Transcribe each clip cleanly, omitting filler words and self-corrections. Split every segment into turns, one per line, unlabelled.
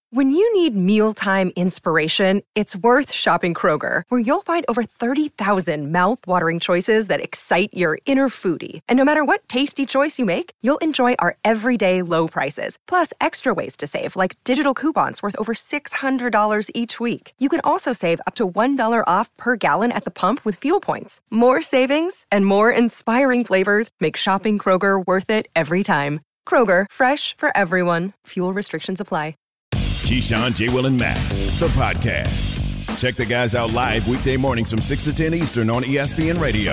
When you need mealtime inspiration, it's worth shopping Kroger, where you'll find over 30,000 mouth-watering choices that excite your inner foodie. And no matter what tasty choice you make, you'll enjoy our everyday low prices, plus extra ways to save, like digital coupons worth over $600 each week. You can also save up to $1 off per gallon at the pump with fuel points. More savings and more inspiring flavors make shopping Kroger worth it every time. Kroger, fresh for everyone. Fuel restrictions apply.
Keyshawn, J. Will, and Max, the podcast. Check the guys out live weekday mornings from 6 to 10 Eastern on ESPN Radio.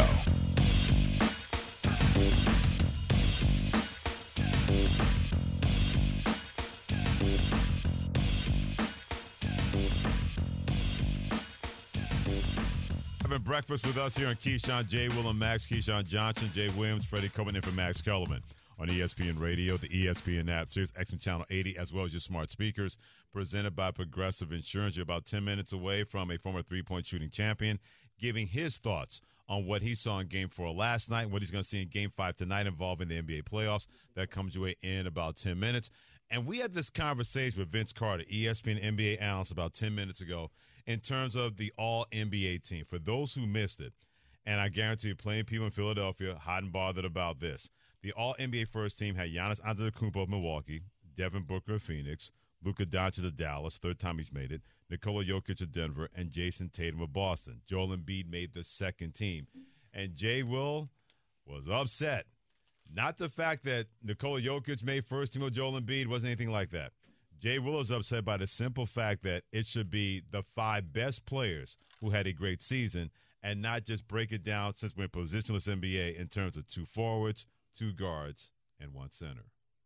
Having breakfast with us here on Keyshawn, J. Will, and Max. Keyshawn Johnson, Jay Williams, Freddie coming in for Max Kellerman on ESPN Radio, the ESPN app, Sirius XM Channel 80, as well as your smart speakers, presented by Progressive Insurance. You're about 10 minutes away from a former three-point shooting champion giving his thoughts on what he saw in Game 4 last night and what he's going to see in Game 5 tonight involving the NBA playoffs. That comes your way in about 10 minutes. And we had this conversation with Vince Carter, ESPN NBA analyst, about 10 minutes ago in terms of the All-NBA team. For those who missed it, and I guarantee you plenty of people in Philadelphia hot and bothered about this, the All-NBA first team had Giannis Antetokounmpo of Milwaukee, Devin Booker of Phoenix, Luka Doncic of Dallas, third time he's made it, Nikola Jokic of Denver, and Jason Tatum of Boston. Joel Embiid made the second team. And Jay Will was upset. Not the fact that Nikola Jokic made first team with Joel Embiid, wasn't anything like that. Jay Will is upset by the simple fact that it should be the 5 best players who had a great season and not just break it down since we're in positionless NBA in terms of 2 forwards, 2 guards, and 1 center.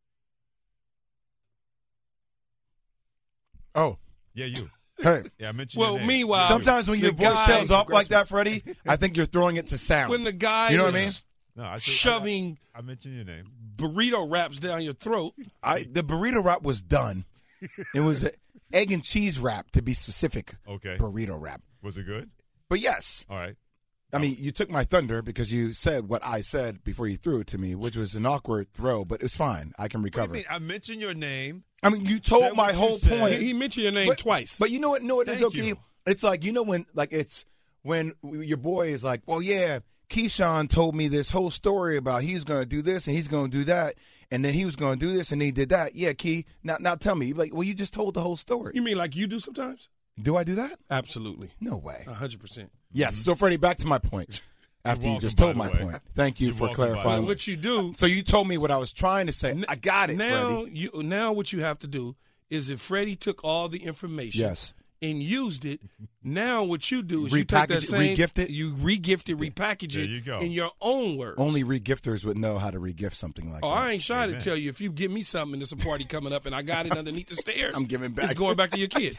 Oh.
Yeah, you.
Hey.
Yeah, I mentioned your name.
Meanwhile,
sometimes when your voice tails off like that, Freddie, I think you're throwing it to sound.
when the guy
you know what I
is
mean?
No,
shoving
I mentioned your name.
burrito wraps down your throat,
The burrito wrap was done. It was an egg and cheese wrap, to be specific.
Okay.
Burrito wrap.
Was it good?
But yes.
All right.
I mean, you took my thunder because you said what I said before you threw it to me, which was an awkward throw, but it's fine. I can
What
recover.
do you mean? I mentioned your name.
I mean, you told
Said
my
what you
whole
said.
point.
he mentioned your name twice.
But you know what? No, it is
Thank
okay.
you.
It's like, you know, when your boy is like, well, yeah, Keyshawn told me this whole story about he's going to do this and he's going to do that, and then he was going to do this and he did that. Yeah, Key, now tell me. Like, well, you just told the whole story.
You mean like you do sometimes?
Do I do that?
Absolutely.
No way.
100%.
Yes. So, Freddie, back to my point. After you
welcome,
just told
by
my
the way.
point. Thank you
You're
for
welcome, by the way.
clarifying.
But what you do
So you told me what I was trying to say. I got it,
now,
Freddie.
now what you have to do is if Freddie took all the information
Yes.
and used it, now what you do is you take that
Repackage it,
same
re-gift it?
you re-gift it, repackage
There
it
you go.
in your own words.
Only regifters would know how to regift something like
Oh,
that.
I ain't shy
Amen.
to tell you if you give me something and there's a party coming up and I got it underneath the stairs,
I'm giving back.
It's going back to your kid.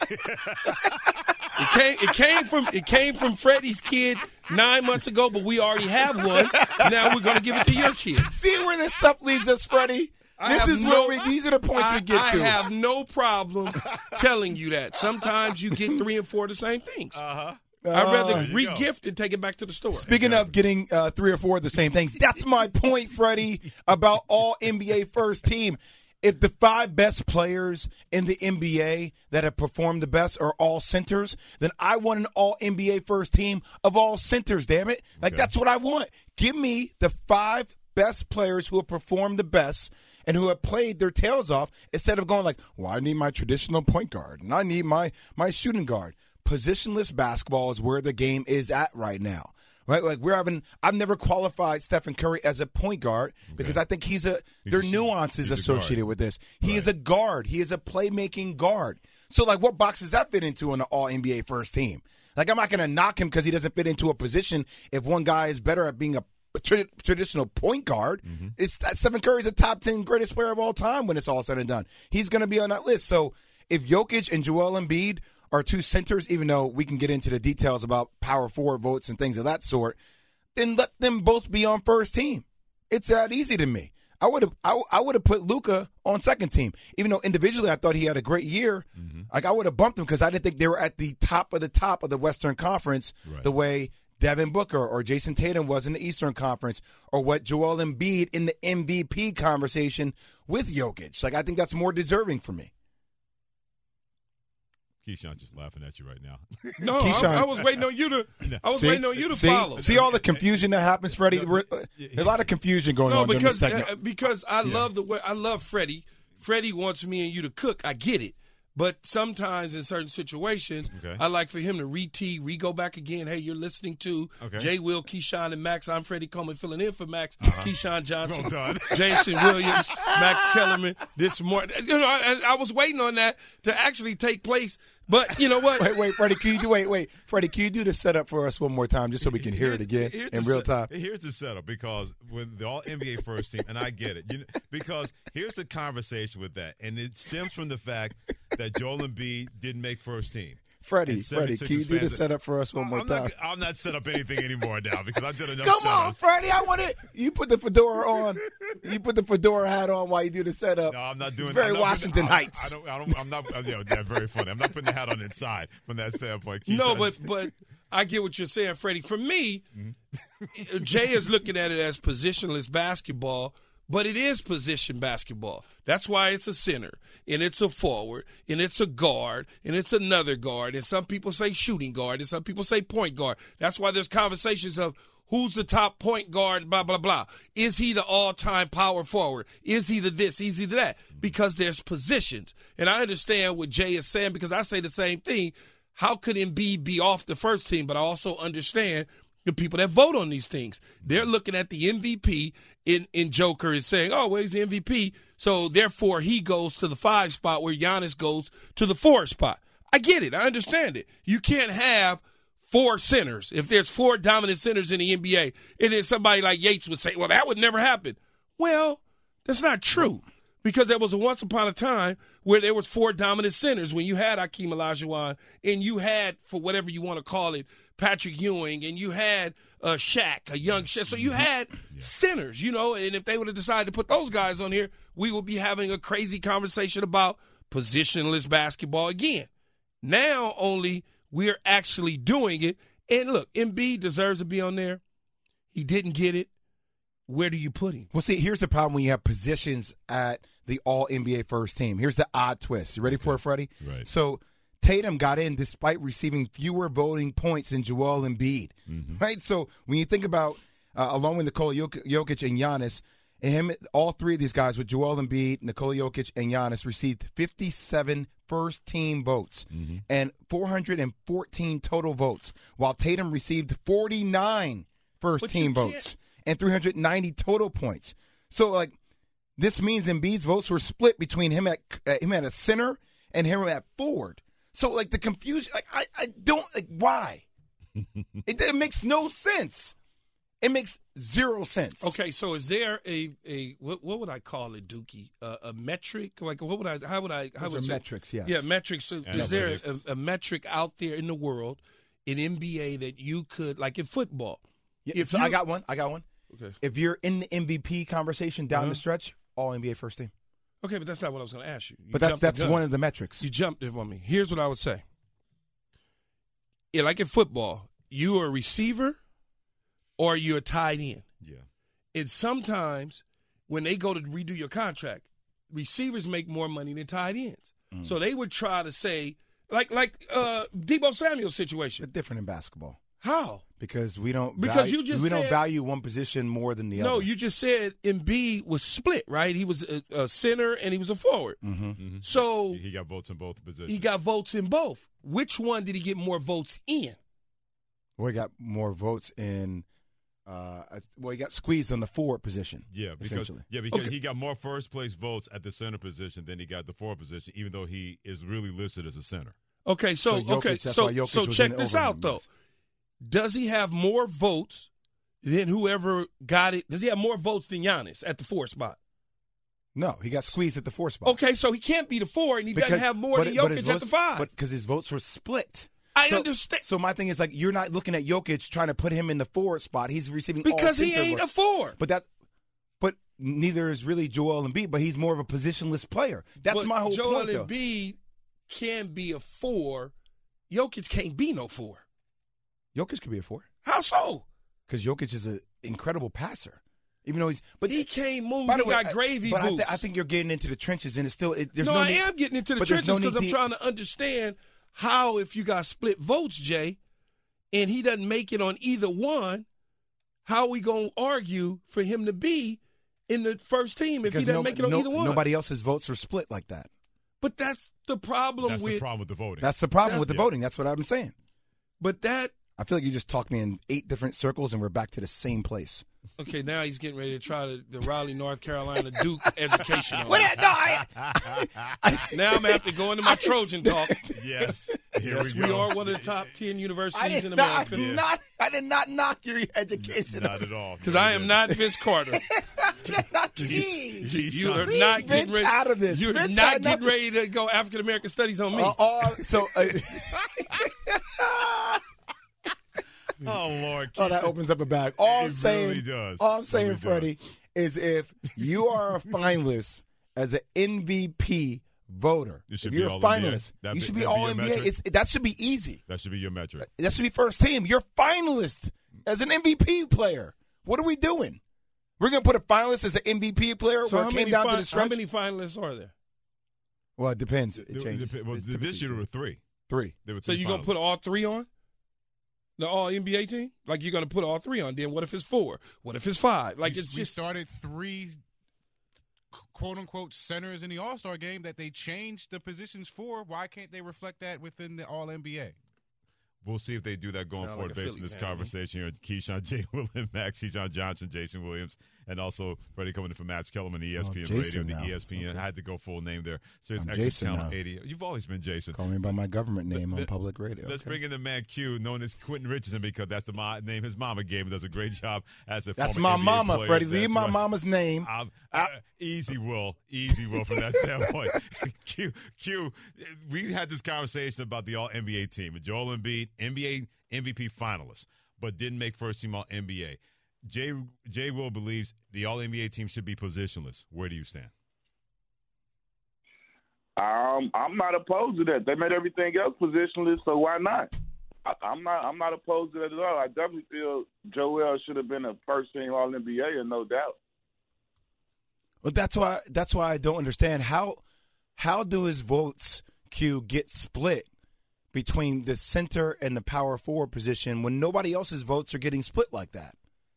It came from Freddie's kid 9 months ago, but we already have one. Now we're going to give it to your kid.
See where this stuff leads us, Freddie? These are the points we get
I
to.
have no problem telling you that. Sometimes you get 3 and 4 of the same things. I'd rather
There you go.
re-gift and take it back to the store.
Speaking of getting 3 or 4 of the same things, that's my point, Freddie, about all NBA first team. If the 5 best players in the NBA that have performed the best are all centers, then I want an all NBA first team of all centers, damn it. Like, that's what I want. Give me the 5 best players who have performed the best and who have played their tails off instead of going like, well, I need my traditional point guard and I need my shooting guard. Positionless basketball is where the game is at right now. Right, like I've never qualified Stephen Curry as a point guard because I think there are nuances associated with this. He is a guard. He is a playmaking guard. So, like, what box does that fit into on the All NBA first team? Like, I'm not going to knock him because he doesn't fit into a position if one guy is better at being a traditional point guard. It's Stephen Curry's a top 10 greatest player of all time when it's all said and done. He's going to be on that list. So, if Jokic and Joel Embiid are 2 centers, even though we can get into the details about power forward votes and things of that sort, then let them both be on first team. It's that easy to me. I would have put Luka on second team, even though individually I thought he had a great year. Like, I would have bumped him because I didn't think they were at the top of the Western Conference the way Devin Booker or Jason Tatum was in the Eastern Conference, or what Joel Embiid in the MVP conversation with Jokic. Like, I think that's more deserving for me.
Keyshawn just laughing at you right now.
No,
Keyshawn.
I was waiting on you to. I was waiting on you to
see,
follow.
See all the confusion that happens, Freddie. There's a lot of confusion going on during this segment.
Because I love the way I love Freddie. Freddie wants me and you to cook. I get it. But sometimes in certain situations, I like for him to go back again. Hey, you're listening to Jay Will, Keyshawn, and Max. I'm Freddie Coleman filling in for Max, Keyshawn Johnson, Jason Williams, Max Kellerman this morning. You know, I was waiting on that to actually take place. But you know what?
Wait, Freddie, Freddie, can you do the setup for us one more time just so we can hear it again in real time?
Here's the setup, because when the All-NBA first team, and I get it, because here's the conversation with that, and it stems from the fact that Joel Embiid didn't make first team.
Freddie, can you do the setup for us one more time?
I'm not set up anything anymore now because I've done enough.
Come on, Freddie, I want it. You put the fedora on. You put the fedora hat on while you do the setup.
No, I'm not doing.
It's very Washington Heights.
I'm not. That's very funny. I'm not putting the hat on inside from that standpoint.
No, but I get what you're saying, Freddie. For me, Jay is looking at it as positionless basketball. But it is position basketball. That's why it's a center, and it's a forward, and it's a guard, and it's another guard, and some people say shooting guard, and some people say point guard. That's why there's conversations of who's the top point guard, blah, blah, blah. Is he the all-time power forward? Is he the this? Is he the that? Because there's positions. And I understand what Jay is saying because I say the same thing. How could Embiid be off the first team? But I also understand the people that vote on these things. They're looking at the MVP in Joker and saying, oh, well, he's the MVP, so therefore he goes to the 5 spot where Giannis goes to the 4 spot. I get it. I understand it. You can't have 4 centers. If there's 4 dominant centers in the NBA, and then somebody like Yates would say, well, that would never happen. Well, that's not true. Because there was a once upon a time where there was 4 dominant centers when you had Hakeem Olajuwon and you had, for whatever you want to call it, Patrick Ewing, and you had Shaq, a young Shaq. So you had centers, you know, and if they would have decided to put those guys on here, we would be having a crazy conversation about positionless basketball again. Now only we're actually doing it. And look, Embiid deserves to be on there. He didn't get it. Where do you put him?
Well, see, here's the problem when you have positions at the All-NBA first team. Here's the odd twist. You ready for it, Freddie?
Right.
So Tatum got in despite receiving fewer voting points than Joel Embiid. Right? So when you think about, along with Nikola Jokic and Giannis, all 3 of these guys with Joel Embiid, Nikola Jokic, and Giannis received 57 first-team votes and 414 total votes, while Tatum received 49 first-team votes and 390 total points. So, like, this means Embiid's votes were split between him at a center and him at forward. So, like, the confusion, like, I don't, like, why? It makes no sense. It makes 0 sense.
Okay, so is there a what would I call it, Dookie? A metric? Like, what would I? How would I? How would
metrics? Yes.
Yeah, metrics. So is there a metric out there in the world in NBA that you could, like in football?
Yeah, so I got one.
Okay.
If you're in the MVP conversation down the stretch, All NBA first team.
Okay, but that's not what I was going to ask you.
But that's one of the metrics.
You jumped it on me. Here's what I would say. Yeah, like in football, you are a receiver or you're a tight end.
Yeah. And
sometimes when they go to redo your contract, receivers make more money than tight ends. So they would try to say, like Deebo Samuel's situation.
But different in basketball.
How?
Because we don't
don't
value one position more than the other.
No, you just said Embiid was split, right? He was a center and he was a forward. So
he got votes in both positions.
He got votes in both. Which one did he get more votes in?
Well, he got more votes in. He got squeezed on the forward position.
Yeah, because he got more first place votes at the center position than he got the forward position, even though he is really listed as a center.
Okay, so check this out though. Does he have more votes than whoever got it? Does he have more votes than Giannis at the 4 spot?
No, he got squeezed at the 4 spot.
Okay, so he can't be the 4, and he doesn't have more than Jokic at the 5.
But because his votes were split.
I understand.
So my thing is, like, you're not looking at Jokic trying to put him in the 4 spot. He's receiving
because
all
he ain't a 4.
But neither is really Joel Embiid. But he's more of a positionless player. That's my whole point.
Joel Embiid can be a 4. Jokic can't be no 4.
Jokic could be a 4.
How so?
Because Jokic is an incredible passer. Even though
he can't move. He got gravy boots.
But I think you're getting into the trenches, and it's still.
I am getting into the trenches because I'm trying to understand how, if you got split votes, Jay, and he doesn't make it on either one, how are we going to argue for him to be in the first team if he doesn't make it on either one?
Nobody else's votes are split like that.
But that's the problem
That's the problem with the voting.
That's the problem with the voting. That's what I'm saying.
But that.
I feel like you just talked me in 8 different circles and we're back to the same place.
Okay, now he's getting ready to try the Raleigh, North Carolina Duke education.
Now
I'm going to have to go into my Trojan talk.
Yes.
Yes, we are one of the top 10 universities in America.
I did not knock your education.
Not at all.
Because I am not Vince Carter. You are not getting ready
out of this.
You're not getting ready to go African American studies on me.
Oh, Lord.
Oh, that opens up a bag. All I'm saying,
really does.
All I'm saying,
Really
Freddie, is if you are a finalist as an MVP voter,
You should
if you're
be
a
all
finalist,
NBA.
you should be
That'd be
all
your
NBA.
metric?
That should be easy.
That should be your metric.
That should be first team. You're finalist as an MVP player. What are we doing? We're going to put a finalist as an MVP player
So
where it came down to the stretch?
how many finalists are there?
Well, it depends. It changes.
This year there were 3.
3.
There were
So
3
you're going to put all 3 on? The all NBA team? Like you're going to put all 3 on. Then what if it's 4? What if it's 5? Like
we started 3 quote-unquote centers in the All-Star game that they changed the positions for. Why can't they reflect that within the All-NBA?
We'll see if they do that going
Sound
forward
like a
based on
Philly
this
fan,
conversation here. Keyshawn, J. Will, and Max, Keyshawn Johnson, Jason Williams, and also Freddie coming in from Max Kellerman, ESPN
Jason
Radio, the
now.
ESPN.
Okay.
I had to go full name there. So it's
I'm
Exit
Jason
Channel
now.
80. You've always been Jason.
Call me by my government name on public radio.
Let's
okay.
bring in the man Q, known as Quentin Richardson, because that's the name his mama gave him. Does a great job as a
That's
former
my
NBA
mama,
player.
Freddie.
That's
Leave my
right.
mama's name.
Easy will from that standpoint. Q, we had this conversation about the All-NBA team. Joel Embiid, NBA MVP finalist, but didn't make first team All-NBA. Jay Will believes the All-NBA team should be positionless. Where do you stand?
I'm not opposed to that. They made everything else positionless, so why not? I'm not opposed to that at all. I definitely feel Joel should have been a first team All-NBA, and no doubt.
Well, that's why I don't understand how do his votes, Q, get split between the center and the power forward position when nobody else's votes are getting split like that?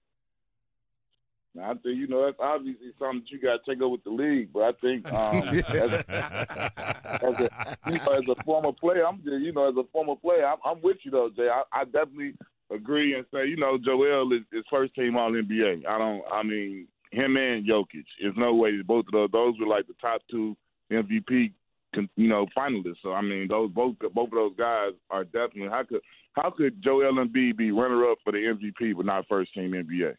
I think, that's obviously something that you got to take up with the league. But I think as a former player, I'm with you, though, Jay. I definitely agree and say, Joel is first team All-NBA. Him and Jokic. There's no way that both of those were like the top 2 MVP finalists. So both of those guys are definitely. How could Joel Embiid be runner up for the MVP but not first team NBA?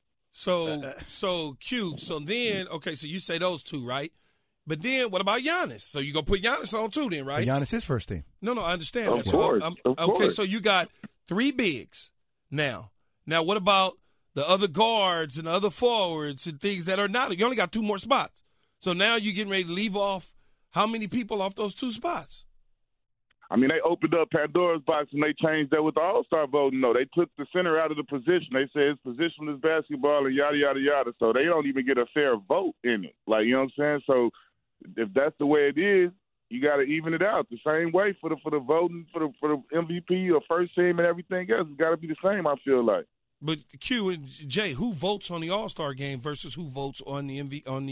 So Q. So then, okay. So you say those 2, right? But then what about Giannis? So you gonna put Giannis on too, then, right?
Giannis is first team.
No, I understand.
Of
that.
course.
Okay, so you got 3 bigs now. Now what about the other guards and the other forwards and things that are not? You only got 2 more spots. So now you're getting ready to leave off how many people off those 2 spots?
They opened up Pandora's box and they changed that with the All-Star voting. No, they took the center out of the position. They said it's positionless basketball and yada, yada, yada. So they don't even get a fair vote in it. You know what I'm saying? So if that's the way it is, you got to even it out the same way for the voting for the MVP or first team and everything else. It's got to be the same, I feel like.
But Q and Jay, who votes on the All-Star game versus who votes on the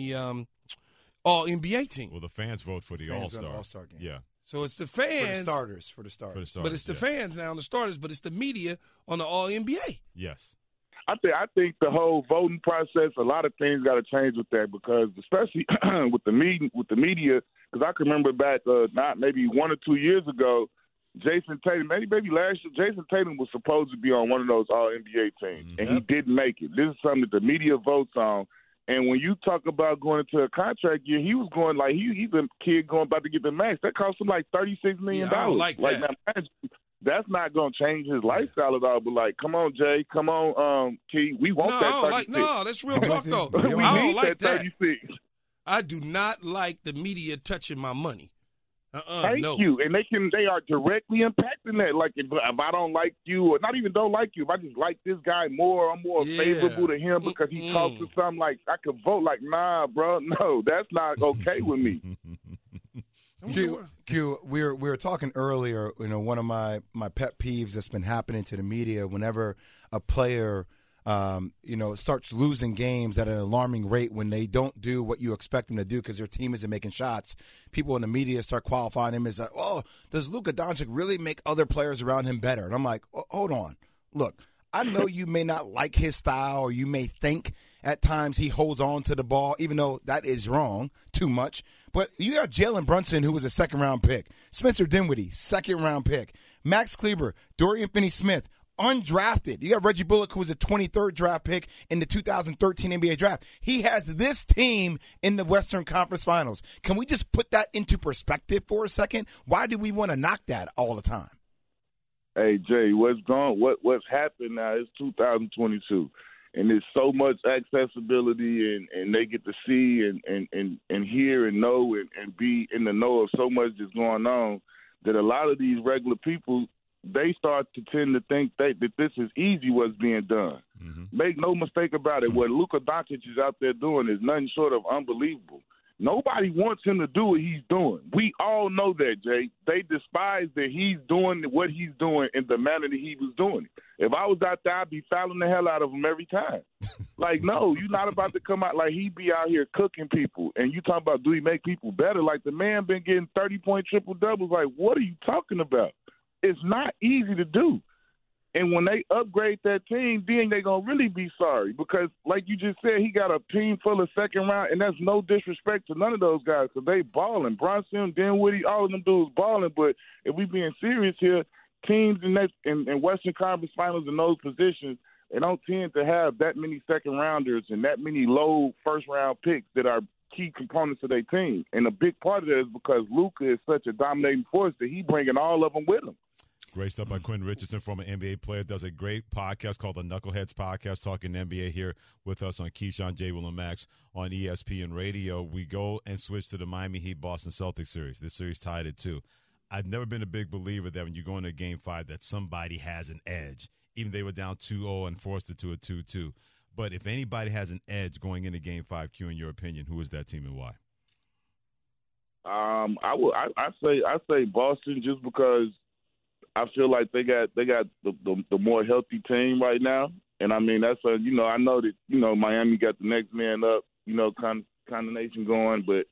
All-NBA team?
Well, the fans vote for the
All-Star game.
Yeah.
So it's the fans.
For the starters.
But it's the fans now on the starters, but it's the media on the All-NBA.
Yes.
I think the whole voting process, a lot of things got to change with that because especially with the media, because I can remember back maybe 1 or 2 years ago, Jason Tatum, maybe last year, Jason Tatum was supposed to be on one of those All-NBA teams, and he didn't make it. This is something that the media votes on. And when you talk about going into a contract year, he was going like he's a kid about to get the max. That cost him like $36 million.
I don't like that.
Now, that's not going to change his lifestyle at all. But come on, Jay, come on, Key, we want that 36.
That's real talk though.
We
I don't
need
like
that
that.
36.
I do not like the media touching my money.
Thank you. And they are directly impacting that. Like if I don't like you, or not even don't like you, if I just like this guy more, I'm more favorable to him because he talks to something like I could vote. Like, nah, bro, no, that's not okay with me.
Q, we were talking earlier. You know, one of my pet peeves that's been happening to the media whenever a player, starts losing games at an alarming rate when they don't do what you expect them to do because their team isn't making shots. People in the media start qualifying him as, does Luka Doncic really make other players around him better? And I'm like, hold on, look. I know you may not like his style, or you may think at times he holds on to the ball, even though that is wrong too much. But you got Jalen Brunson, who was a second-round pick. Spencer Dinwiddie, second-round pick. Max Kleber, Dorian Finney-Smith, undrafted. You got Reggie Bullock, who was a 23rd draft pick in the 2013 NBA draft. He has this team in the Western Conference Finals. Can we just put that into perspective for a second? Why do we want to knock that all the time?
Hey, Jay, what's happened now is 2022, and there's so much accessibility, and they get to see and hear and know and be in the know of so much that's going on that a lot of these regular people, they start to tend to think that this is easy what's being done. Mm-hmm. Make no mistake about it, what Luka Doncic is out there doing is nothing short of unbelievable. Nobody wants him to do what he's doing. We all know that, Jay. They despise that he's doing what he's doing in the manner that he was doing it. If I was out there, I'd be fouling the hell out of him every time. Like, no, you're not about to come out like he be out here cooking people. And you talking about, do he make people better? Like, the man been getting 30-point triple-doubles. Like, what are you talking about? It's not easy to do. And when they upgrade that team, then they're going to really be sorry because, like you just said, he got a team full of second round, and that's no disrespect to none of those guys because they balling. Brunson, Dinwiddie, all of them dudes balling. But if we being serious here, teams in Western Conference Finals in those positions, they don't tend to have that many second-rounders and that many low first-round picks that are key components of their team. And a big part of that is because Luka is such a dominating force that he's bringing all of them with him.
Great stuff by Quinn Richardson, former NBA player. Does a great podcast called the Knuckleheads Podcast, talking NBA here with us on Keyshawn, J. Will, and Max on ESPN Radio. We go and switch to the Miami Heat-Boston Celtics series. This series tied at 2. I've never been a big believer that when you go into Game 5 that somebody has an edge. Even they were down 2-0 and forced it to a 2-2. But if anybody has an edge going into Game 5, Q, in your opinion, who is that team and why?
I say Boston just because I feel like they got the more healthy team right now, and I mean that's I know that Miami got the next man up, combination going, but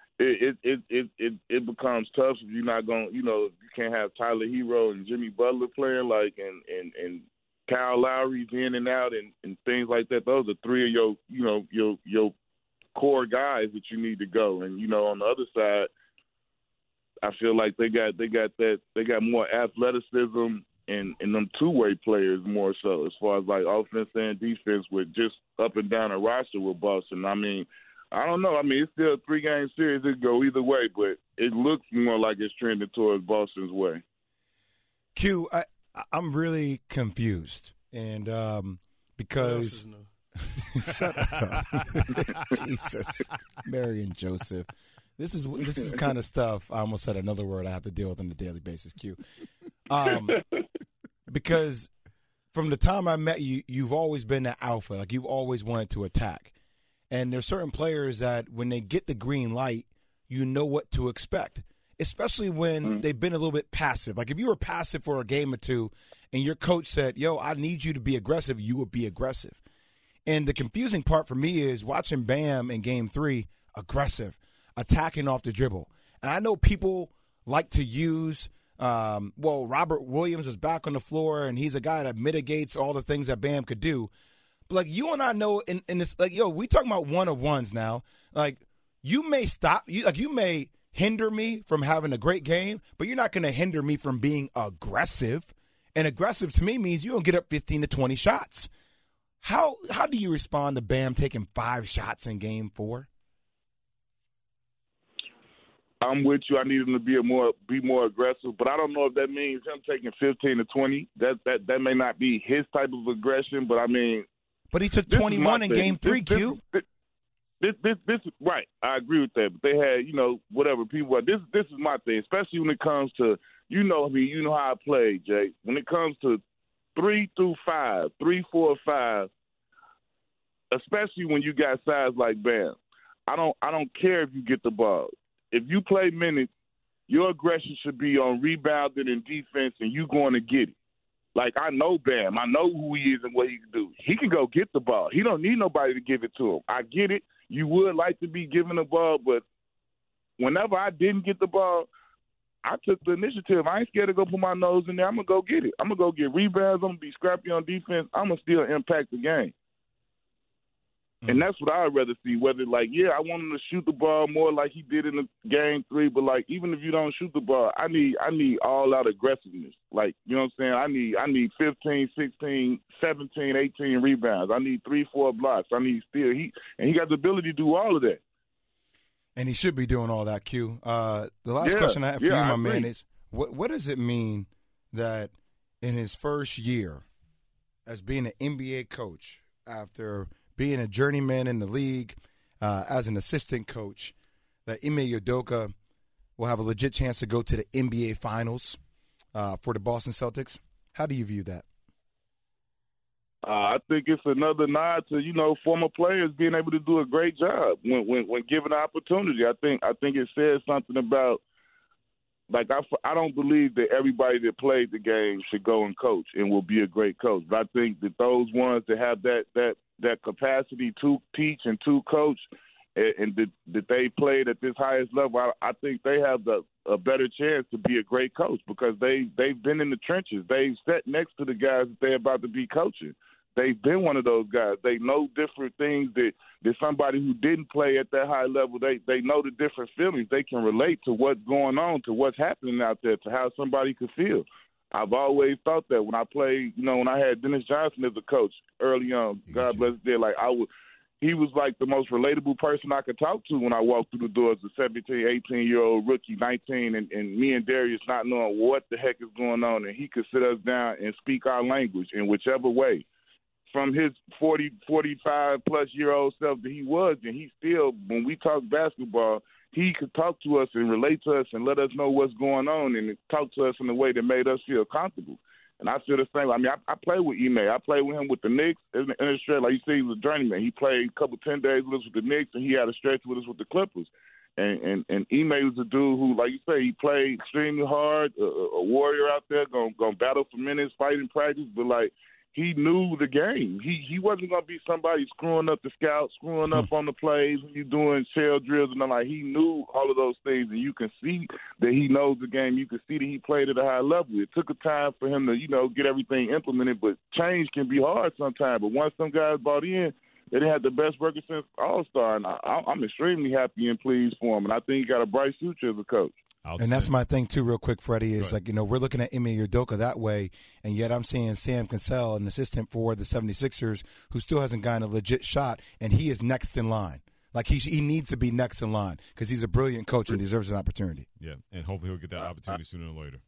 it becomes tough if you're not going, you can't have Tyler Hero and Jimmy Butler playing and Kyle Lowry's in and out and things like that. Those are three of your core guys that you need to go, and on the other side, I feel like they got more athleticism and them two-way players more so as far as like offense and defense with just up and down the roster with Boston. I mean, I don't know. I mean, it's still a 3-game series. It could go either way, but it looks more like it's trending towards Boston's way.
Q, I'm really confused, and because shut up, Jesus, Mary and Joseph. This is kind of stuff. I almost said another word I have to deal with on a daily basis, Q. Because from the time I met you, you've always been the alpha. Like, you've always wanted to attack. And there's certain players that when they get the green light, you know what to expect, especially when they've been a little bit passive. Like, if you were passive for a game or two and your coach said, yo, I need you to be aggressive, you would be aggressive. And the confusing part for me is watching Bam in Game 3, aggressive, attacking off the dribble. And I know people like to use, Robert Williams is back on the floor, and he's a guy that mitigates all the things that Bam could do. But, like, you and I know in this, like, we talking about one-on-ones now. Like, you may you may hinder me from having a great game, but you're not going to hinder me from being aggressive. And aggressive to me means you're going to get up 15 to 20 shots. How do you respond to Bam taking 5 shots in Game 4?
I'm with you. I need him to be more aggressive, but I don't know if that means him taking 15 to 20. That may not be his type of aggression, but I mean.
But he took 21 in Game 3, Q.
This right. I agree with that. But they had, whatever people are. This is my thing, especially when it comes to, you know how I play, Jay. When it comes to 3 through 5, 3, 4, 5, especially when you got size like Bam, I don't care if you get the ball. If you play minutes, your aggression should be on rebounding and defense, and you going to get it. Like, I know Bam. I know who he is and what he can do. He can go get the ball. He don't need nobody to give it to him. I get it. You would like to be given the ball, but whenever I didn't get the ball, I took the initiative. I ain't scared to go put my nose in there. I'm going to go get it. I'm going to go get rebounds. I'm going to be scrappy on defense. I'm going to still impact the game. And that's what I'd rather see, whether, like, yeah, I want him to shoot the ball more like he did in the game 3, but, like, even if you don't shoot the ball, I need all-out aggressiveness. Like, you know what I'm saying? I need 15, 16, 17, 18 rebounds. I need 3, 4 blocks. I need steal. He got the ability to do all of that.
And he should be doing all that, Q. The last question I have for you, my man, is what does it mean that in his first year as being an NBA coach, after – being a journeyman in the league as an assistant coach, that Ime Udoka will have a legit chance to go to the NBA Finals for the Boston Celtics? How do you view that?
I think it's another nod to, former players being able to do a great job when given the opportunity. I think it says something about, like, I don't believe that everybody that played the game should go and coach and will be a great coach. But I think that those ones that have that capacity to teach and to coach and that they played at this highest level, I think they have a better chance to be a great coach because they've been in the trenches. They've sat next to the guys that they're about to be coaching. They've been one of those guys. They know different things that somebody who didn't play at that high level, they know the different feelings. They can relate to what's going on, to what's happening out there, to how somebody could feel. I've always thought that when I played, when I had Dennis Johnson as a coach early on, God bless his day, like he was like the most relatable person I could talk to when I walked through the doors, a 17, 18-year-old rookie, 19, and me and Darius not knowing what the heck is going on, and he could sit us down and speak our language in whichever way. From his 40, 45-plus-year-old self that he was, and he still, when we talk basketball, he could talk to us and relate to us and let us know what's going on and talk to us in a way that made us feel comfortable. And I feel the same. I mean, I played with Ime. I played with him with the Knicks in the stretch. Like you said, he was a journeyman. He played a couple 10 days with us with the Knicks, and he had a stretch with us with the Clippers. And Ime was a dude who, like you say, he played extremely hard, a warrior out there, gonna battle for minutes, fight in practice, but, like, he knew the game. He wasn't going to be somebody screwing up the scouts, screwing up on the plays when you're doing shell drills and all. Like, he knew all of those things, and you can see that he knows the game. You can see that he played at a high level. It took a time for him to, get everything implemented, but change can be hard sometimes. But once some guys bought in, they didn't have the best record since All-Star, and I'm extremely happy and pleased for him, and I think he got a bright future as a coach.
And that's my thing, too, real quick, Freddie, is like, we're looking at Ime Udoka that way, and yet I'm seeing Sam Cassell, an assistant for the 76ers, who still hasn't gotten a legit shot, and he is next in line. Like, he needs to be next in line because he's a brilliant coach and deserves an opportunity.
Yeah, and hopefully he'll get that opportunity sooner or later.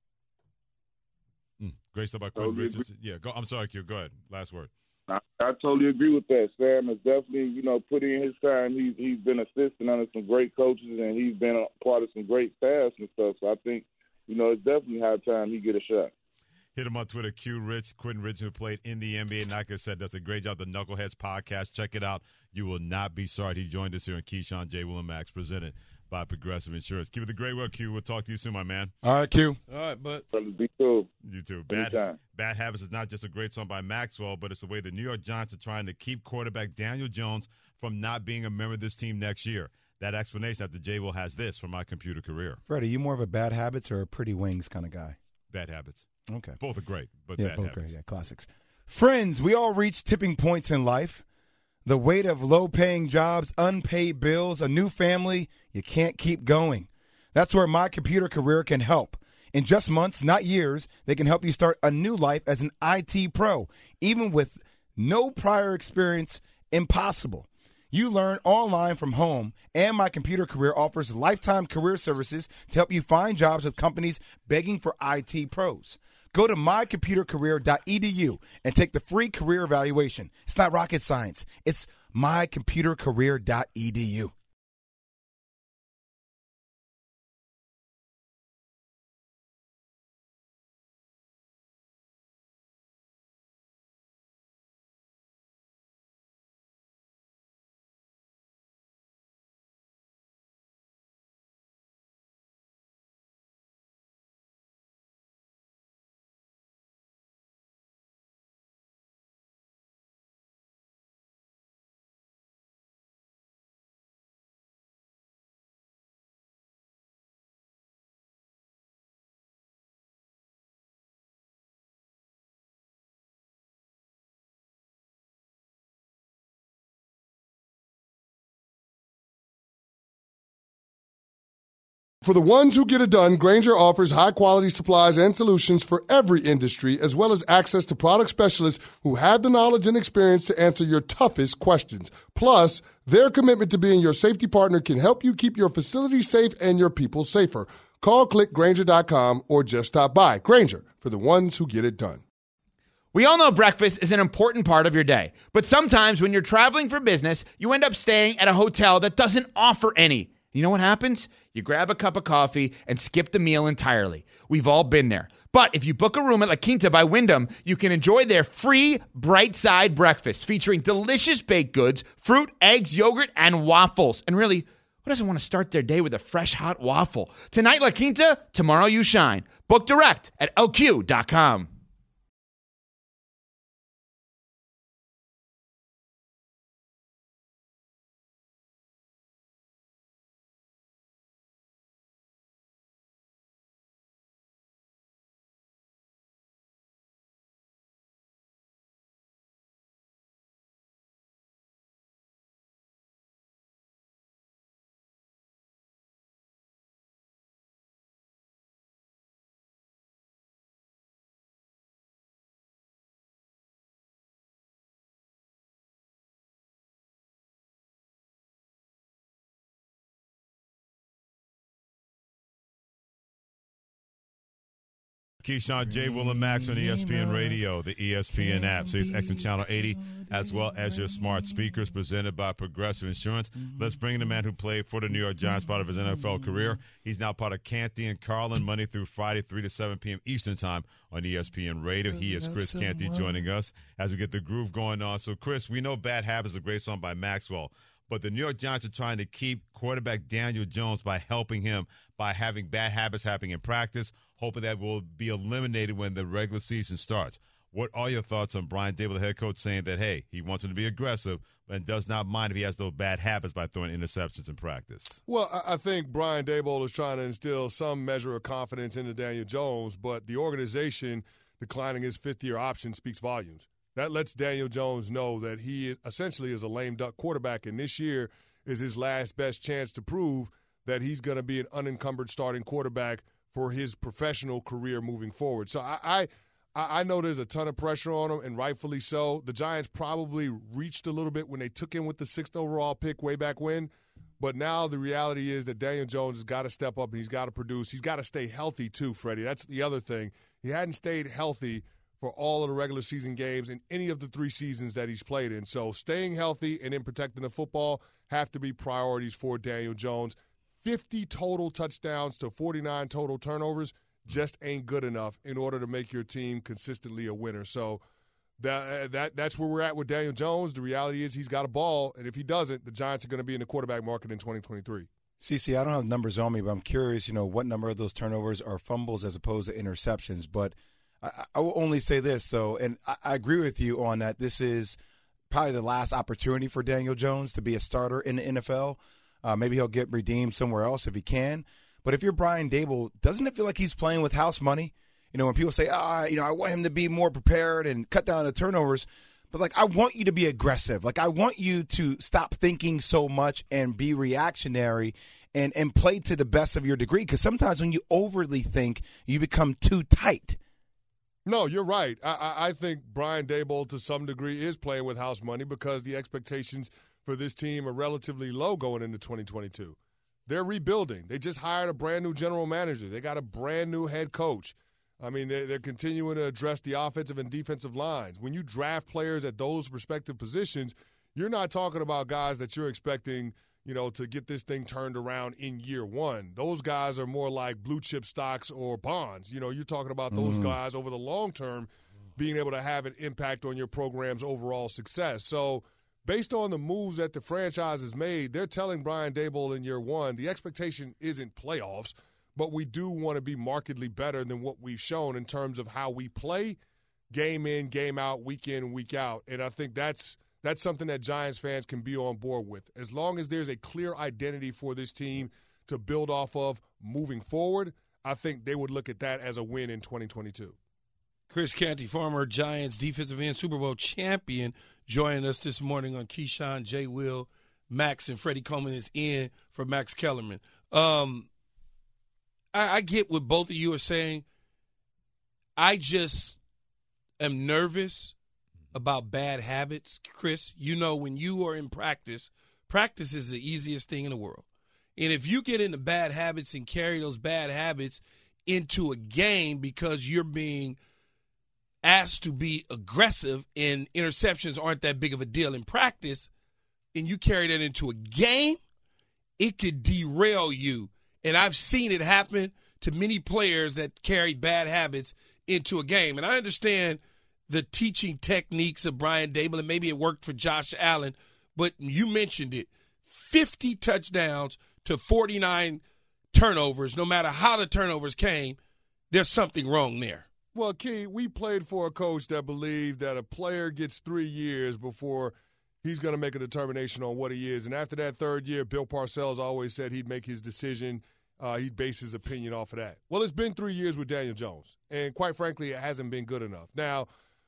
Great stuff by Quentin Richardson. Yeah, I'm sorry, Q. Go ahead. Last word.
I totally agree with that. Sam has definitely, put in his time. He's been assistant under some great coaches, and he's been a part of some great staffs and stuff. So I think, it's definitely high time he get a shot.
Hit him on Twitter, Quentin Richardson, who played in the NBA. And like I said, does a great job. The Knuckleheads podcast. Check it out. You will not be sorry. He joined us here on Keyshawn, J. Will, and Max, presented by Progressive Insurance. Keep it the great work, Q. We'll talk to you soon, my man.
All right, Q.
All right, bud.
Be cool.
You too. Bad Habits is not just a great song by Maxwell, but it's the way the New York Giants are trying to keep quarterback Daniel Jones from not being a member of this team next year. That explanation after J. Will has this from My Computer Career.
Freddie, you more of a Bad Habits or a Pretty Wings kind of guy?
Bad Habits.
Okay.
Both are great, but
yeah,
Bad
both
Habits.
Great. Yeah, classics. Friends, we all reach tipping points in life. The weight of low-paying jobs, unpaid bills, a new family, you can't keep going. That's where My Computer Career can help. In just months, not years, they can help you start a new life as an IT pro, even with no prior experience. Impossible. You learn online from home, and My Computer Career offers lifetime career services to help you find jobs with companies begging for IT pros. Go to mycomputercareer.edu and take the free career evaluation. It's not rocket science. It's mycomputercareer.edu.
For the ones who get it done, Grainger offers high-quality supplies and solutions for every industry, as well as access to product specialists who have the knowledge and experience to answer your toughest questions. Plus, their commitment to being your safety partner can help you keep your facility safe and your people safer. Call, click Grainger.com, or just stop by. Grainger, for the ones who get it done.
We all know breakfast is an important part of your day, but sometimes when you're traveling for business, you end up staying at a hotel that doesn't offer any. You know what happens? You grab a cup of coffee and skip the meal entirely. We've all been there. But if you book a room at La Quinta by Wyndham, you can enjoy their free Bright Side breakfast featuring delicious baked goods, fruit, eggs, yogurt, and waffles. And really, who doesn't want to start their day with a fresh, hot waffle? Tonight, La Quinta, tomorrow you shine. Book direct at lq.com.
Keyshawn, J. Will, and Max on ESPN Radio, the ESPN app, Sirius XM Channel 80, as well as your smart speakers presented by Progressive Insurance. Let's bring in the man who played for the New York Giants part of his NFL career. He's now part of Canty and Carlin, Monday through Friday, 3 to 7 p.m. Eastern Time on ESPN Radio. He is Chris Canty joining us as we get the groove going on. So, Chris, we know Bad Habits is a great song by Maxwell, but the New York Giants are trying to keep quarterback Daniel Jones by helping him by having bad habits happening in practice, hoping that will be eliminated when the regular season starts. What are your thoughts on Brian Daboll, the head coach, saying that, hey, he wants him to be aggressive and does not mind if he has those bad habits by throwing interceptions in practice?
Well, I think Brian Daboll is trying to instill some measure of confidence into Daniel Jones, but the organization declining his fifth-year option speaks volumes. That lets Daniel Jones know that he essentially is a lame duck quarterback, and this year is his last best chance to prove that he's going to be an unencumbered starting quarterback for his professional career moving forward. So I know there's a ton of pressure on him, and rightfully so. The Giants probably reached a little bit when they took him with the 6th overall pick way back when, but now the reality is that Daniel Jones has got to step up and he's got to produce. He's got to stay healthy too, Freddie. That's the other thing. He hadn't stayed healthy for all of the regular season games in any of the 3 seasons that he's played in. So staying healthy and then protecting the football have to be priorities for Daniel Jones. 50 total touchdowns to 49 total turnovers just ain't good enough in order to make your team consistently a winner. So that's where we're at with Daniel Jones. The reality is he's got a ball, and if he doesn't, the Giants are going to be in the quarterback market in 2023.
CC, I don't have numbers on me, but I'm curious, what number of those turnovers are fumbles as opposed to interceptions. But I will only say this, and I agree with you on that. This is probably the last opportunity for Daniel Jones to be a starter in the NFL. Maybe he'll get redeemed somewhere else if he can. But if you're Brian Daboll, doesn't it feel like he's playing with house money? When people say, I want him to be more prepared and cut down the turnovers. But, I want you to be aggressive. I want you to stop thinking so much and be reactionary and play to the best of your degree. Because sometimes when you overly think, you become too tight.
No, you're right. I think Brian Daboll, to some degree, is playing with house money because the expectations for this team are relatively low going into 2022. They're rebuilding. They just hired a brand-new general manager. They got a brand-new head coach. I mean, they're continuing to address the offensive and defensive lines. When you draft players at those respective positions, you're not talking about guys that you're expecting, to get this thing turned around in year one. Those guys are more like blue-chip stocks or bonds. You're talking about those guys over the long term being able to have an impact on your program's overall success. So based on the moves that the franchise has made, they're telling Brian Daboll in year one, the expectation isn't playoffs, but we do want to be markedly better than what we've shown in terms of how we play game in, game out, week in, week out. And I think that's something that Giants fans can be on board with. As long as there's a clear identity for this team to build off of moving forward, I think they would look at that as a win in 2022.
Chris Canty, former Giants defensive end Super Bowl champion, joining us this morning on Keyshawn, J. Will, Max, and Freddie Coleman is in for Max Kellerman. I get what both of you are saying. I just am nervous about bad habits. Chris, you know, when you are in practice is the easiest thing in the world. And if you get into bad habits and carry those bad habits into a game because you're being asked to be aggressive and interceptions aren't that big of a deal in practice, and you carry that into a game, it could derail you. And I've seen it happen to many players that carry bad habits into a game. And I understand the teaching techniques of Brian Daboll, and maybe it worked for Josh Allen, but you mentioned it, 50 touchdowns to 49 turnovers, no matter how the turnovers came, there's something wrong there.
Well, Key, we played for a coach that believed that a player gets 3 years before he's going to make a determination on what he is. And after that third year, Bill Parcells always said he'd make his decision. He'd base his opinion off of that. Well, it's been 3 years with Daniel Jones, and quite frankly, it hasn't been good enough. Now,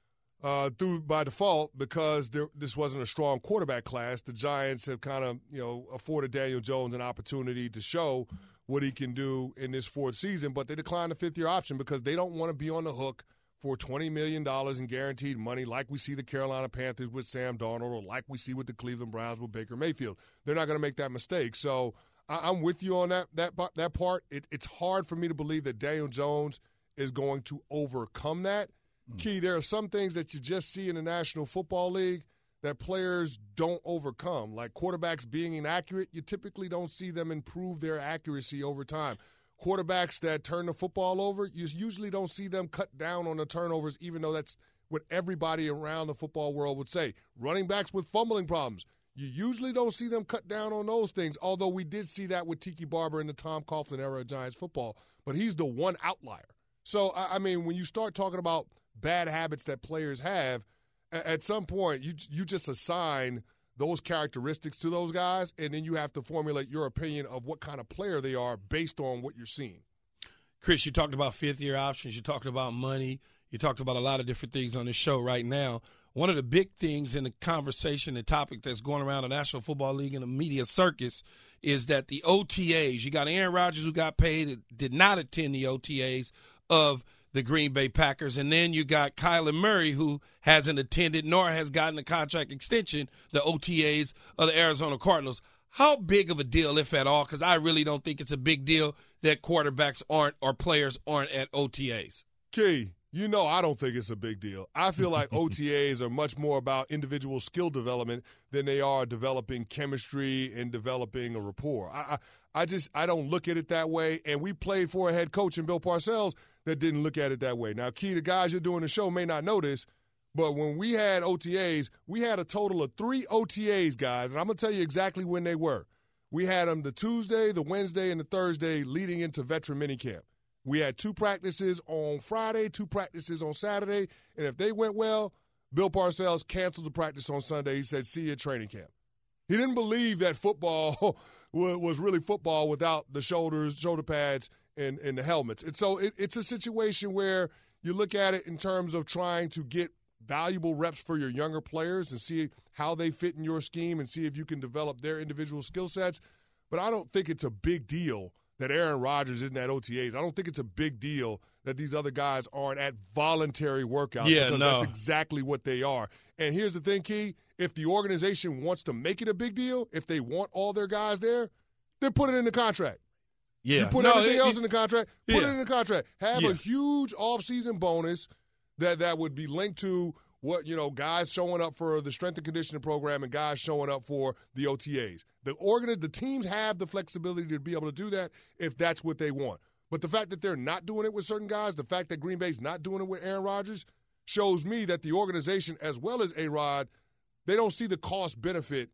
by default, because this wasn't a strong quarterback class, the Giants have kind of, afforded Daniel Jones an opportunity to show what he can do in this fourth season, but they declined the fifth-year option because they don't want to be on the hook for $20 million in guaranteed money like we see the Carolina Panthers with Sam Darnold or like we see with the Cleveland Browns with Baker Mayfield. They're not going to make that mistake. So I'm with you on that part. It's hard for me to believe that Daniel Jones is going to overcome that. Key, there are some things that you just see in the National Football League that players don't overcome. Like quarterbacks being inaccurate, you typically don't see them improve their accuracy over time. Quarterbacks that turn the football over, you usually don't see them cut down on the turnovers, even though that's what everybody around the football world would say. Running backs with fumbling problems, you usually don't see them cut down on those things, although we did see that with Tiki Barber in the Tom Coughlin era of Giants football. But he's the one outlier. So, I mean, when you start talking about bad habits that players have, at some point you just assign those characteristics to those guys, and then you have to formulate your opinion of what kind of player they are based on what you're seeing.
Chris, you talked about fifth-year options. You talked about money. You talked about a lot of different things on this show right now. One of the big things in the conversation, the topic that's going around the National Football League and the media circus is that the OTAs, you got Aaron Rodgers who got paid, did not attend the OTAs of the Green Bay Packers, and then you got Kyler Murray, who hasn't attended nor has gotten a contract extension, the OTAs of the Arizona Cardinals. How big of a deal, if at all, because I really don't think it's a big deal that quarterbacks aren't or players aren't at OTAs?
Key, I don't think it's a big deal. I feel like OTAs are much more about individual skill development than they are developing chemistry and developing a rapport. I don't look at it that way, and we played for a head coach in Bill Parcells that didn't look at it that way. Now, Key, the guys you're doing the show may not know this, but when we had OTAs, we had a total of 3 OTAs, guys, and I'm going to tell you exactly when they were. We had them the Tuesday, the Wednesday, and the Thursday leading into veteran minicamp. We had 2 practices on Friday, 2 practices on Saturday, and if they went well, Bill Parcells canceled the practice on Sunday. He said, see you at training camp. He didn't believe that football was really football without the shoulder pads, and the helmets. And so it's a situation where you look at it in terms of trying to get valuable reps for your younger players and see how they fit in your scheme and see if you can develop their individual skill sets. But I don't think it's a big deal that Aaron Rodgers isn't at OTAs. I don't think it's a big deal that these other guys aren't at voluntary workouts because that's exactly what they are. And here's the thing, Key, if the organization wants to make it a big deal, if they want all their guys there, then put it in the contract.
Yeah.
You put everything else in the contract. Put it in the contract. Have a huge off-season bonus that would be linked to what, guys showing up for the strength and conditioning program and guys showing up for the OTAs. The teams have the flexibility to be able to do that if that's what they want. But the fact that they're not doing it with certain guys, the fact that Green Bay's not doing it with Aaron Rodgers, shows me that the organization, as well as A-Rod, they don't see the cost-benefit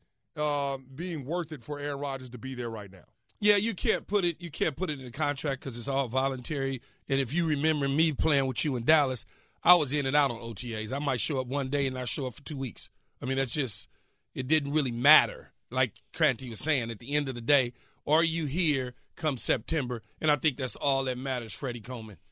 being worth it for Aaron Rodgers to be there right now.
Yeah, you can't put it in the contract because it's all voluntary. And if you remember me playing with you in Dallas, I was in and out on OTAs. I might show up one day and not show up for 2 weeks. I mean, that's just – it didn't really matter. Like Cranty was saying, at the end of the day, are you here come September? And I think that's all that matters, Freddie Coleman.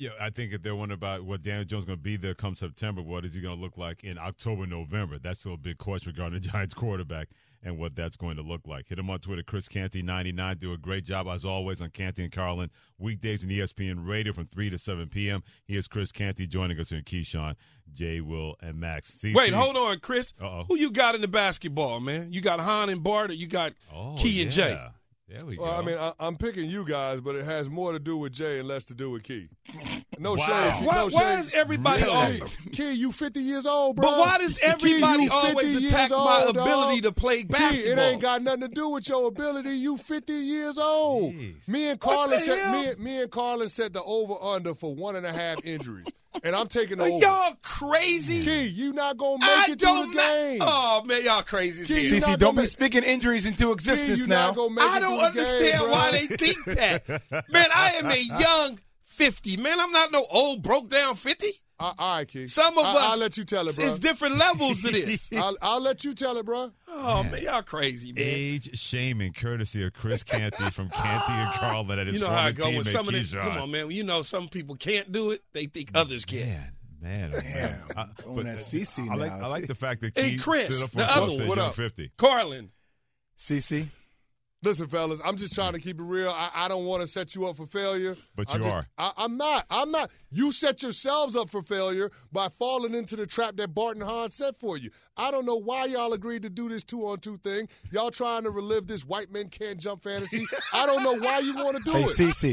Yeah, I think if they're wondering about what Daniel Jones is going to be there come September, what is he going to look like in October, November? That's still a big question regarding the Giants quarterback and what that's going to look like. Hit him on Twitter, Chris Canty 99. Do a great job, as always, on Canty and Carlin. Weekdays on ESPN Radio from 3 to 7 p.m. Here's Chris Canty joining us here in Keyshawn, Jay, Will, and Max. CC.
Wait, hold on, Chris.
Uh-oh.
Who you got in the basketball, man? You got Han and Bart, or you got Key and Jay?
There we go.
Well, I mean, I'm picking you guys, but it has more to do with Jay and less to do with Key. No
Wow.
shade.
Why,
no
why
shade.
is everybody always?
Key, you 50 years old, bro.
But why does everybody always attack my ability to play basketball?
Key, it ain't got nothing to do with your ability. You 50 years old.
Jeez.
Me and Carlin set the over-under for 1.5 injuries. And I'm taking the over.
Y'all crazy?
Key, you not going to make it through the game.
Oh, man, y'all crazy.
Key, you
CC,
not
don't
gonna
be speaking injuries into existence
Key, you
now.
not gonna make
I
it
don't
through the
understand
game,
why
bro.
they think that. Man, I am a young 50. Man, I'm not no old, broke down 50.
All right, Key.
Some of us,
I'll let you tell it, bro.
It's different levels to this.
I'll let you tell it, bro.
Oh, man, y'all crazy, man.
Age shaming, courtesy of Chris Canty from Canty and Carlin at his
You know
former
how I go
teammate
with some of this.
Keyshawn.
Come on, man. You know some people can't do it. They think others can.
Man, oh, man.
On that CC
I
now.
like the fact that
Hey,
Key
Chris,
stood up for
the
himself
other
and said
one. What
you're
up?
50.
Carlin.
CC.
Listen, fellas, I'm just trying to keep it real. I don't want to set you up for failure.
But you are.
I'm not. You set yourselves up for failure by falling into the trap that Barton Hahn set for you. I don't know why y'all agreed to do this 2-on-2 thing. Y'all trying to relive this white men can't jump fantasy. I don't know why you want to do
Hey,
it.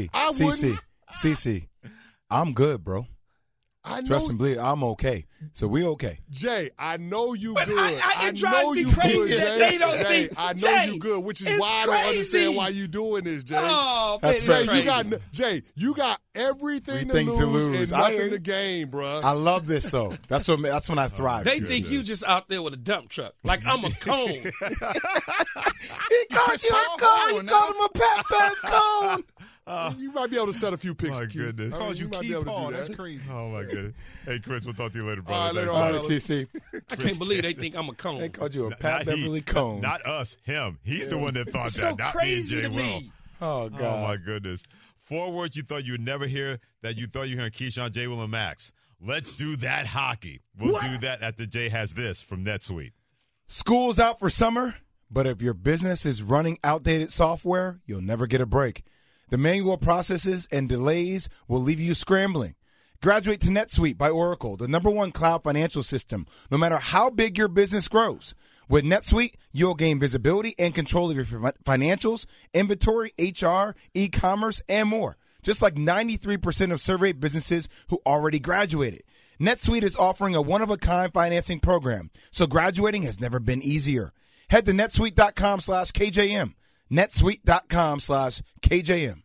CC, I'm good, bro.
I know,
Trust and believe, I'm okay. So we okay.
Jay, I know you
But
good.
it drives
know
me
you
crazy
good,
that
Jay.
they don't
Jay,
think-
I know
Jay,
you good, which is
it's
why I don't
crazy.
understand why you doing this, Jay.
Oh, man,
That's
it's
right.
crazy.
You got everything
Everything
to lose and
I hear
nothing
you.
to gain, bruh.
I love this, though. That's when I thrive.
They think you just out there with a dump truck. Like I'm a cone.
He called you a cone. He called him a Pat cone.
You might be able to set a few picks.
My
Keith.
goodness.
I mean,
Calls you
might
Key
be able to
Paul.
do
That's
that.
crazy.
Oh, my goodness. Hey, Chris, we'll talk to you later,
All right,
brother.
later
Thanks,
on,
man.
All right, CC.
I can't believe they think I'm a cone.
They called you a Pat
Not he.
Beverly cone.
Not us, him. He's the one that thought
It's
that,
so
not
crazy
me
to
and Jay Will.
me.
Oh, God.
Oh, my goodness. 4 words you thought you would never hear that you thought you were hearing Keyshawn, Jay, Will, and Max. Let's do that hockey. We'll do that after Jay has this from NetSuite.
School's out for summer, but if your business is running outdated software, you'll never get a break. The manual processes and delays will leave you scrambling. Graduate to NetSuite by Oracle, the #1 cloud financial system, no matter how big your business grows. With NetSuite, you'll gain visibility and control of your financials, inventory, HR, e-commerce, and more. Just like 93% of surveyed businesses who already graduated. NetSuite is offering a one-of-a-kind financing program, so graduating has never been easier. Head to netsuite.com/KJM. netsuite.com/KJM.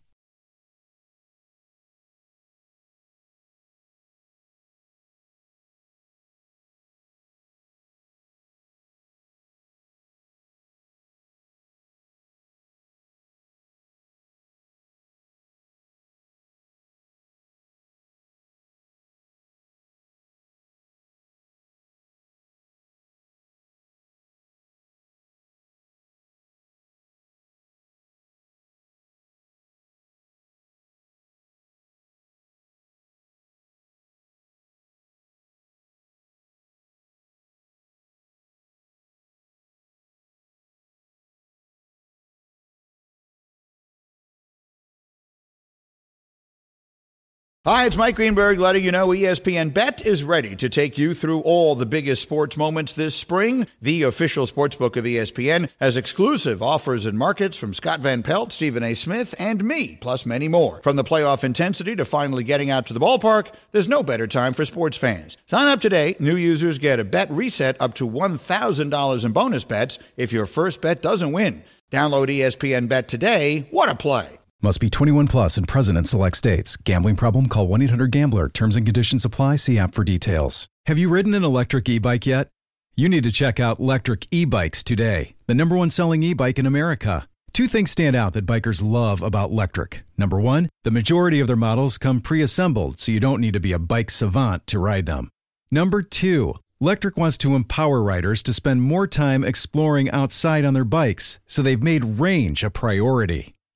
Hi, it's Mike Greenberg letting you know ESPN Bet is ready to take you through all the biggest sports moments this spring. The official sportsbook of ESPN has exclusive offers and markets from Scott Van Pelt, Stephen A. Smith, and me, plus many more. From the playoff intensity to finally getting out to the ballpark, there's no better time for sports fans. Sign up today. New users get a bet reset up to $1,000 in bonus bets if your first bet doesn't win. Download ESPN Bet today. What a play.
Must be 21 plus and present in select states. Gambling problem? Call 1-800-GAMBLER. Terms and conditions apply. See app for details. Have you ridden an electric e-bike yet? You need to check out Lectric E-Bikes today, the #1 selling e-bike in America. 2 things stand out that bikers love about Lectric. Number 1, the majority of their models come pre-assembled, so you don't need to be a bike savant to ride them. Number 2, Lectric wants to empower riders to spend more time exploring outside on their bikes, so they've made range a priority.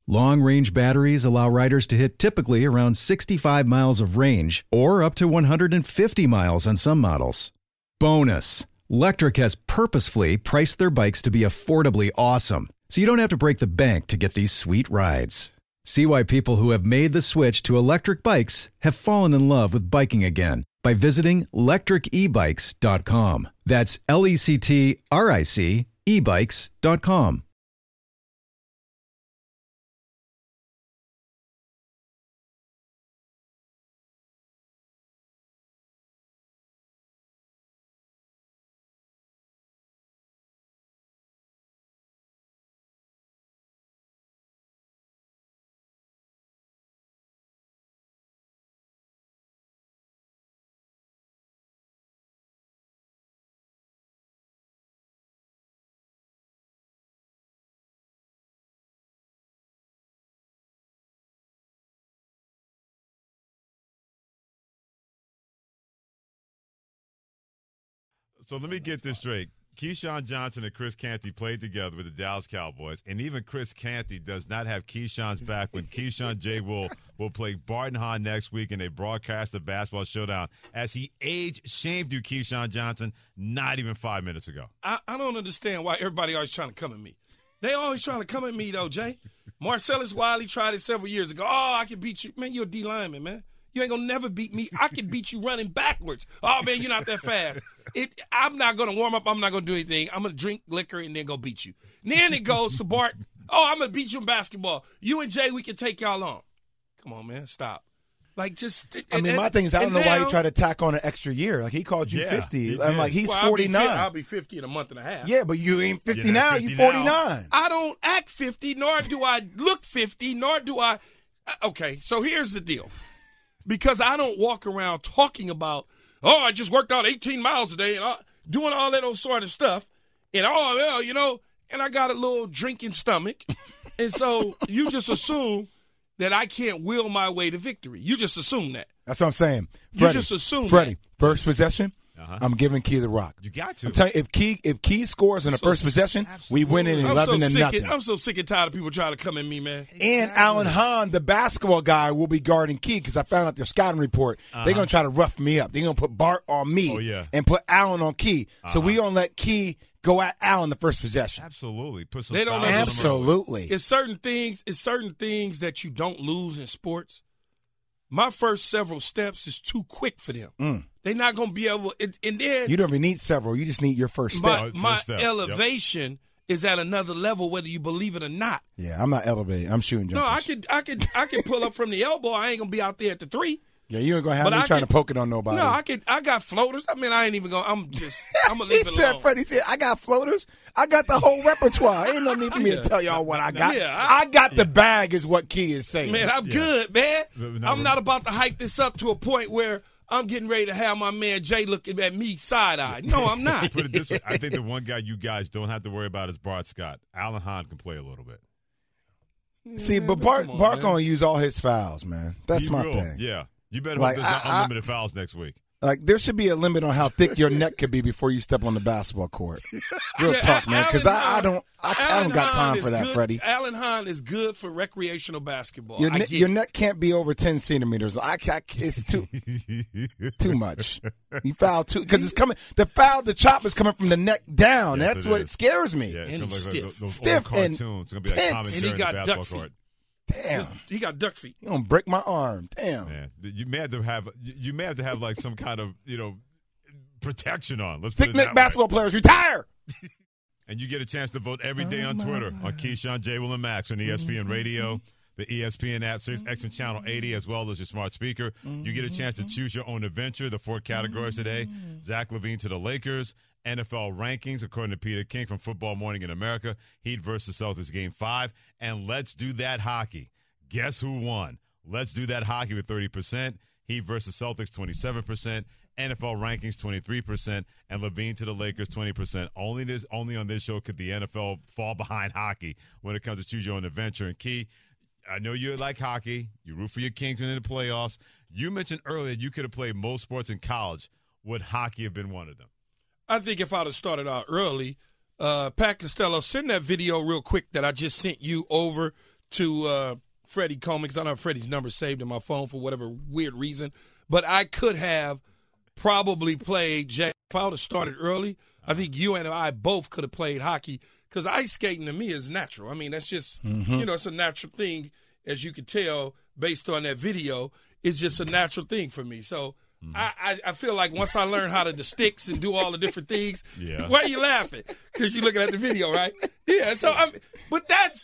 Long-range batteries allow riders to hit typically around 65 miles of range or up to 150 miles on some models. Bonus, Lectric has purposefully priced their bikes to be affordably awesome, so you don't have to break the bank to get these sweet rides. See why people who have made the switch to electric bikes have fallen in love with biking again by visiting lectricebikes.com. That's LECTRIC ebikes.com.
So let me get this straight. Keyshawn Johnson and Chris Canty played together with the Dallas Cowboys, and even Chris Canty does not have Keyshawn's back when Keyshawn J. will play Barton Hahn next week in a broadcast of basketball showdown as he age-shamed you, Keyshawn Johnson, not even 5 minutes ago.
I don't understand why everybody always trying to come at me. They always trying to come at me, though, Jay. Marcellus Wiley tried it several years ago. Oh, I can beat you. Man, you're a D lineman, man. You ain't going to never beat me. I can beat you running backwards. Oh, man, you're not that fast. I'm not going to warm up. I'm not going to do anything. I'm going to drink liquor and then go beat you. And then it goes to Bart. Oh, I'm going to beat you in basketball. You and Jay, we can take y'all on. Come on, man. Stop. Like, just.
My thing is, I don't know why he tried to tack on an extra year. Like, he called you 50. I'm like, he's 49.
I'll be 50 in a month and a half.
Yeah, but you ain't 50 now. You're 49.
I don't act 50, nor do I look 50, nor do I. Okay, so here's the deal. Because I don't walk around talking about, oh, I just worked out 18 miles a day and doing all that old sort of stuff. And, and I got a little drinking stomach. And so you just assume that I can't will my way to victory. You just assume that.
That's what I'm saying.
You just assume
Freddie,
that.
First possession, I'm giving Key the rock.
You got to.
I'm telling you, if Key scores in the first possession, we win in 11-0.
I'm so sick and tired of people trying to come at me, man.
And Alan Hahn, the basketball guy, will be guarding Key because I found out their scouting report. They're going to try to rough me up. They're going to put Bart on me and put Allen on Key. So we don't let Key go at Allen the first possession.
Absolutely. Put some
they don't
Absolutely.
It's certain things that you don't lose in sports. My first several steps is too quick for them. They're not going to be able – and then –
You don't even need several. You just need your first step.
My elevation is at another level whether you believe it or not.
Yeah, I'm not elevating. I'm shooting jumpers.
No, I can pull up from the elbow. I ain't going to be out there at the 3.
Yeah, you ain't going to have me trying to poke it on nobody.
No, I got floaters. I mean, I ain't even going to – I'm going to leave it alone.
Freddie said, I got floaters. I got the whole repertoire. Ain't no need for me to tell y'all what I got. Yeah, I got the bag is what Key is saying.
Man, I'm good, man. I'm not about to hype this up to a point where I'm getting ready to have my man Jay looking at me side-eyed. No, I'm not.
Put it this way. I think the one guy you guys don't have to worry about is Bart Scott. Alan Hahn can play a little bit.
See, but Bart going to use all his fouls, man. That's my thing.
Yeah. You better hope there's not unlimited fouls next week.
Like, there should be a limit on how thick your neck could be before you step on the basketball court. Real talk, man, because I don't got time for that, Freddie.
Alan Hahn is good for recreational basketball.
Your neck can't be over 10 centimeters. It's too much. You foul too because it's coming. The chop is coming from the neck down.
Yes,
that's what scares me.
Yeah,
and he's stiff.
Stiff and cartoons. It's gonna be like Tom and Jerry in the basketball court.
Damn,
he got duck feet.
You gonna break my arm? Damn.
Man, you may have to have like some kind of protection on. Let's put it that way.
Basketball players retire.
And you get a chance to vote every day on Twitter on Keyshawn, J. Will, and Max on ESPN Radio, the ESPN app, Sirius XM Channel 80, as well as your smart speaker. You get a chance to choose your own adventure. The 4 categories today: Zach LaVine to the Lakers, NFL rankings according to Peter King from Football Morning in America, Heat versus Celtics Game 5, and Let's Do That Hockey. Guess who won? Let's Do That Hockey with 30%, Heat versus Celtics 27%, NFL rankings 23%, and LaVine to the Lakers 20%. Only on this show could the NFL fall behind hockey when it comes to choose your own adventure. And Key, I know you like hockey. You root for your Kings in the playoffs. You mentioned earlier you could have played most sports in college. Would hockey have been one of them?
I think if I'd have started out early, Pat Costello, send that video real quick that I just sent you over to Freddie Coleman, because I don't have Freddie's number saved in my phone for whatever weird reason. But I could have probably played Jay. If I would have started early, I think you and I both could have played hockey, because ice skating to me is natural. I mean, that's just, it's a natural thing, as you can tell based on that video. It's just a natural thing for me. So I feel like once I learn how to the sticks and do all the different things, why are you laughing? Because you're looking at the video, right? Yeah, so but that's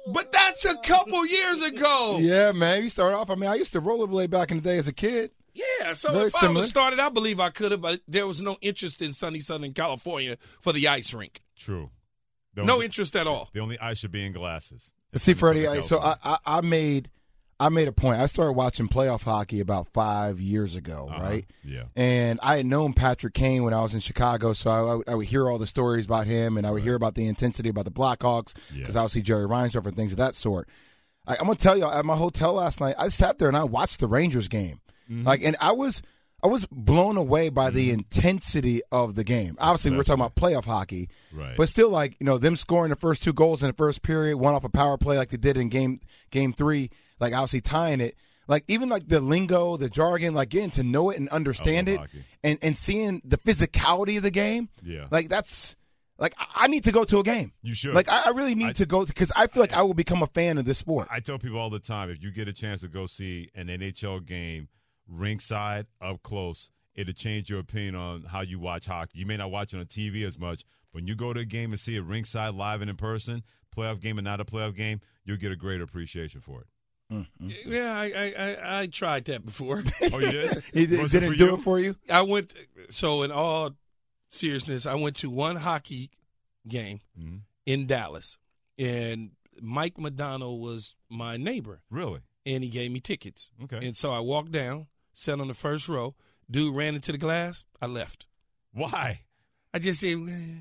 a couple years ago.
Yeah, man. You start off, I used to rollerblade back in the day as a kid.
Yeah, so
Very
if
similar.
I would have started, I believe I could have, but there was no interest in sunny Southern California for the ice rink.
True.
No interest at all.
The only ice should be in glasses.
But see, Freddie, I made a point. I started watching playoff hockey about 5 years ago, right?
Yeah.
And I had known Patrick Kane when I was in Chicago, so I would hear all the stories about him, and I would hear about the intensity about the Blackhawks, because I would see Jerry Reinsdorf and things of that sort. I'm going to tell you, at my hotel last night, I sat there and I watched the Rangers game. And I was blown away by the intensity of the game. Obviously, we're talking about playoff hockey,
right?
But still, them scoring the first 2 goals in the first period, one off a power play like they did in game 3, obviously tying it. Even the lingo, the jargon, getting to know it and understand it, and seeing the physicality of the game.
Yeah,
that's. I need to go to a game.
You should.
I really need to go, because I feel like I will become a fan of this sport.
I tell people all the time, if you get a chance to go see an NHL game ringside, up close, it'll change your opinion on how you watch hockey. You may not watch it on TV as much, but when you go to a game and see it ringside, live and in person, playoff game and not a playoff game, you'll get a greater appreciation for it.
Yeah, I tried that before.
Oh, you did?
He didn't do it for you?
I went, so in all seriousness, I went to one hockey game in Dallas, and Mike Madonna was my neighbor.
Really?
And he gave me tickets.
Okay.
And so I walked down, sat on the first row. Dude ran into the glass. I left.
Why?
I just said,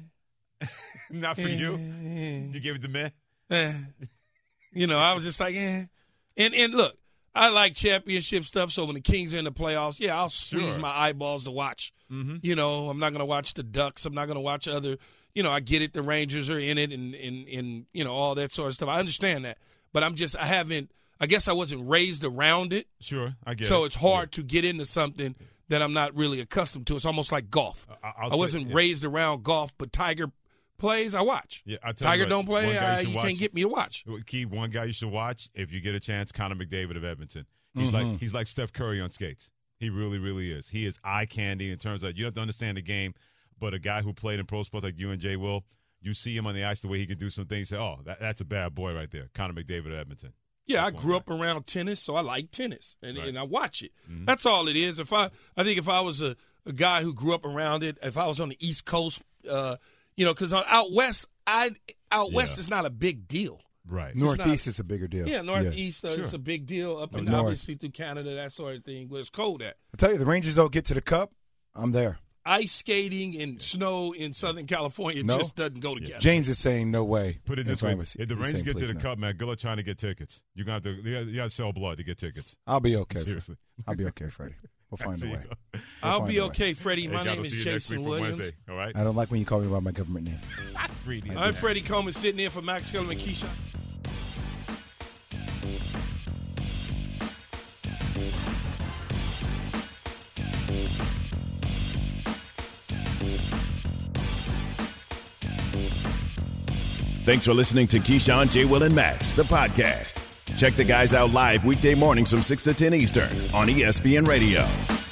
not for you? You gave it to me?
I was just like, And look, I like championship stuff, so when the Kings are in the playoffs, I'll squeeze my eyeballs to watch. I'm not going to watch the Ducks. I'm not going to watch other, I get it. The Rangers are in it and all that sort of stuff. I understand that. But I guess I wasn't raised around it.
Sure, I get it.
So it's hard to get into something that I'm not really accustomed to. It's almost like golf. I wasn't raised around golf, but Tiger plays, I watch.
Yeah,
Tiger don't play, you can't get me to watch.
Key, one guy you should watch, if you get a chance, Connor McDavid of Edmonton. He's like Steph Curry on skates. He really, really is. He is eye candy in terms of, you have to understand the game, but a guy who played in pro sports like you and Jay Will, you see him on the ice, the way he can do some things, you say, that's a bad boy right there, Connor McDavid of Edmonton.
Yeah, I grew up around tennis, so I like tennis, and I watch it. That's all it is. I think if I was a guy who grew up around it, if I was on the East Coast, because out west, west is not a big deal.
Right.
Northeast is a bigger deal.
Yeah, Northeast is a big deal. Up and obviously through Canada, that sort of thing, where it's cold at.
I tell you, the Rangers don't get to the Cup, I'm there.
Ice skating and snow in Southern California just doesn't go together.
James is saying no way.
Put it this way: if the Rangers get to the Cup, man, good luck trying to get tickets. You got to sell blood to get tickets.
I'll be okay.
Seriously,
I'll be okay, Freddie. We'll find a way.
I'll be okay, Freddie. My name is Jason Williams.
Wednesday, all right.
I don't like when you call me by my government name.
I'm Freddie Coleman, sitting in for Max Kellerman and Keyshawn.
Thanks for listening to Keyshawn, J. Will, and Max, the podcast. Check the guys out live weekday mornings from 6 to 10 Eastern on ESPN Radio.